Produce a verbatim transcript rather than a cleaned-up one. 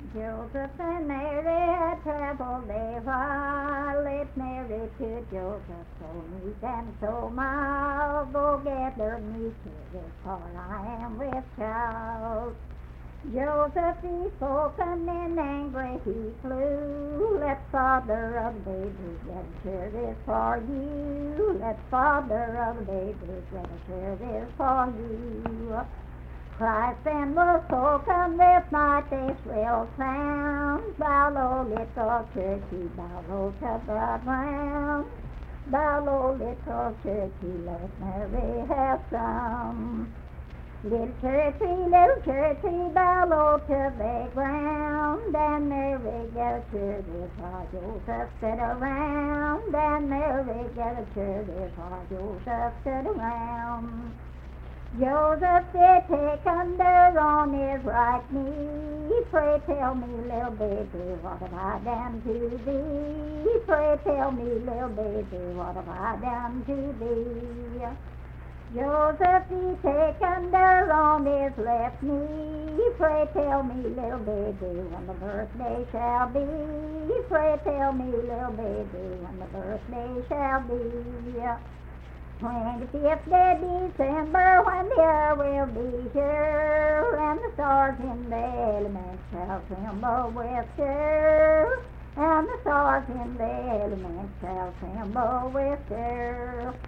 Joseph and Mary had traveled a while. Let Mary to Joseph so meek and so mild. Go gather me to this for I am with child. Joseph he spoken in anger he flew. Let father of babies get a share this for you. Let father of babies get a share this for you. Christ then was spoken this night a shrill sound. Bow low, little churchy, bow low to the ground. Bow low, little churchy, let Mary have some. Little churchy, little churchy, bow low to the ground. And Mary get a church while Joseph stood around. And Mary get a church while Joseph stood around. Joseph did take under on his right knee. Pray tell me, little baby, what have I done to thee? Pray tell me, little baby, what have I done to thee? Joseph he take under on his left knee. Pray tell me, little baby, when the birthday shall be. Pray tell me, little baby, when the birthday shall be. Twenty-fifth day December, when the air will be here, and the stars in the elements shall tremble with fear, and the stars in the elements shall tremble with fear.